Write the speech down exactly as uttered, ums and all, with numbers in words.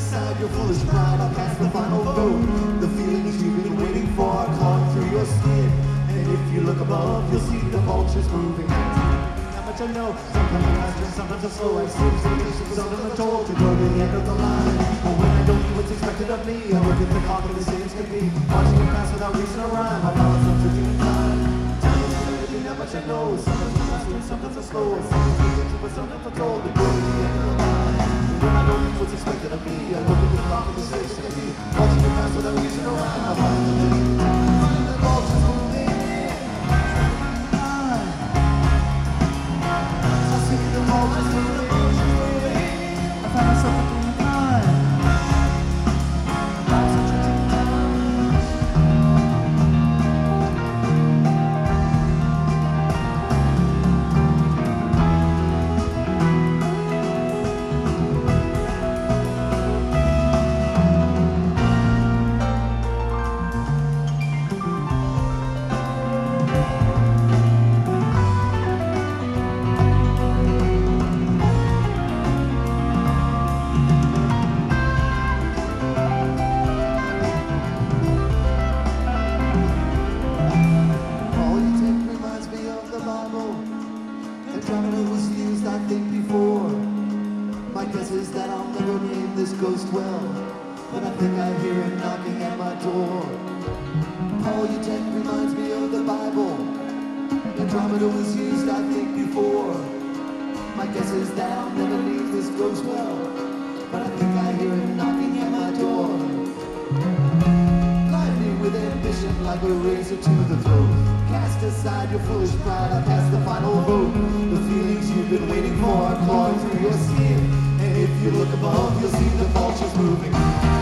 aside your foolish pride, I'll cast the final vote. The feelings you've been waiting for are clawing through your skin. And if you look above, you'll see the vultures moving. How much I know, sometimes I'm faster, sometimes I'm slow. I seem so patient, sometimes I'm told to go to the end of the line. But when I don't do what's expected of me, I look at the clock and the same as can be. Watching it pass without reason or rhyme, I balance up to human time. Time is everything, how much I know. Sometimes I'm faster and sometimes I'm slow. I seem so patient, but sometimes I'm told to go to the end of the line. When I don't do what's expected of me, I look at the clock and the same as can be. Watching it pass without reason or rhyme, I balance up to human time. The vultures moving in. I see the vultures moving. I find myself looking in time. I'm such a dream time. Andromeda was used, I think, before. My guess is that I'll never name this ghost well, but I think I hear him knocking at my door. Polytech reminds me of the Bible. Andromeda was used, I think, before. My guess is that I'll never name this ghost well, but I think I hear him knocking at my door. Lightning with ambition like a razor to the throat. Cast aside your foolish pride, I cast the final vote. The feelings you've been waiting for are clawing through your skin. And if you look above, you'll see the vultures moving.